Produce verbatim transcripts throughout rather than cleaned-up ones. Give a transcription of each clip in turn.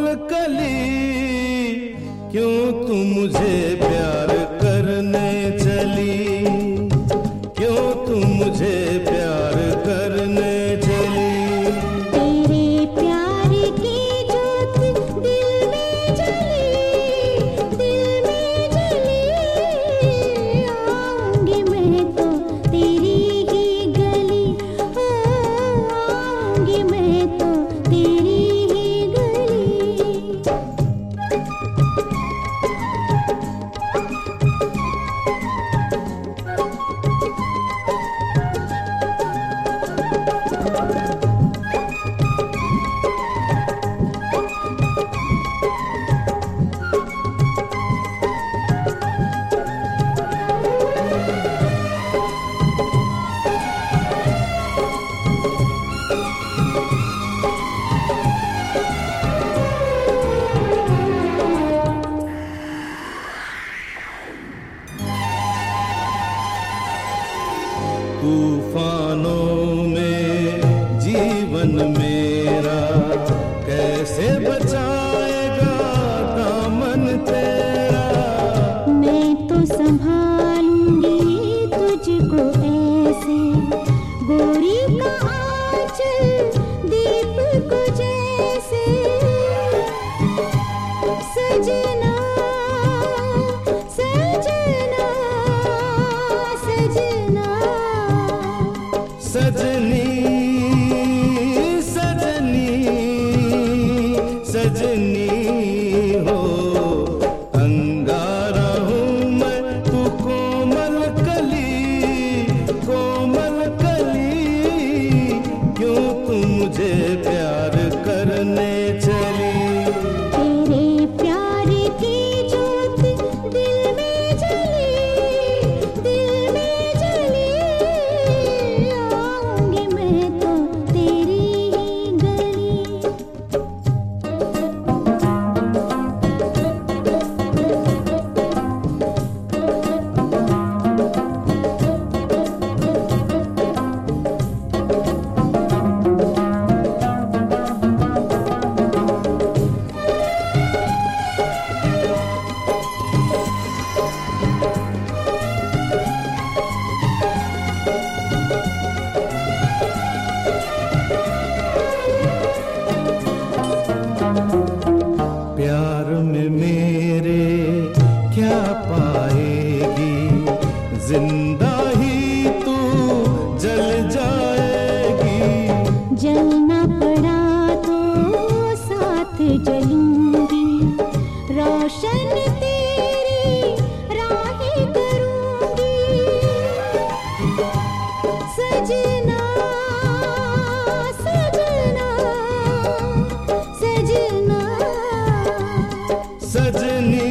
कली, क्यों तू मुझे प्यार करने चली, क्यों तू मुझे प्यार करने चली। तेरे प्यार की ज्योत दिल में जली, दिल में जली। आऊंगी मैं तो तेरी ही गली, आऊंगी मैं तो तेरी ही गली। तूफानों में जीवन मेरा कैसे बचाएगा दामन तेरा। मैं तो संभालूंगी तुझको ऐसे, गोरी का आंचल दीप को जैसे। सजना सजना सजना सजनी सजनी सजनी हो, अंगारा हूँ मैं तू कोमल कली, कोमल कली। क्यों तू मुझे प्यार करने चली। तेरे प्यार की ज्योत दिल में जली, दिल में जली। आऊंगी मैं तो तेरी ही गली। प्यार में मेरे क्या पाएगी, जिंदा ही तू जल जाएगी। जलना पड़ा तो साथ जलूंगी, रोशन तेरी राहें करूंगी। सजना सजना सजना सजनी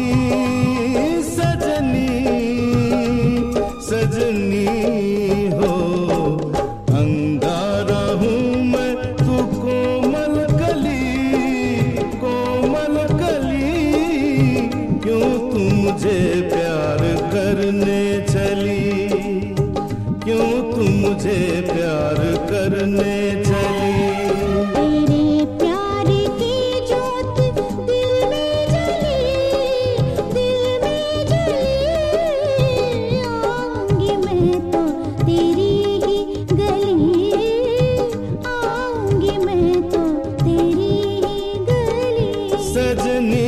सजनी सजनी हो, अंगारा हूँ मैं तू कोमल कली, कोमल कली। क्यों तू मुझे प्यार करने चली, क्यों तू मुझे प्यार करने चली। तेरे प्यार की ज्योत दिल में जली, दिल में जली। आऊंगी मैं तो तेरी ही गली, आऊंगी मैं तो तेरी ही गली। सजनी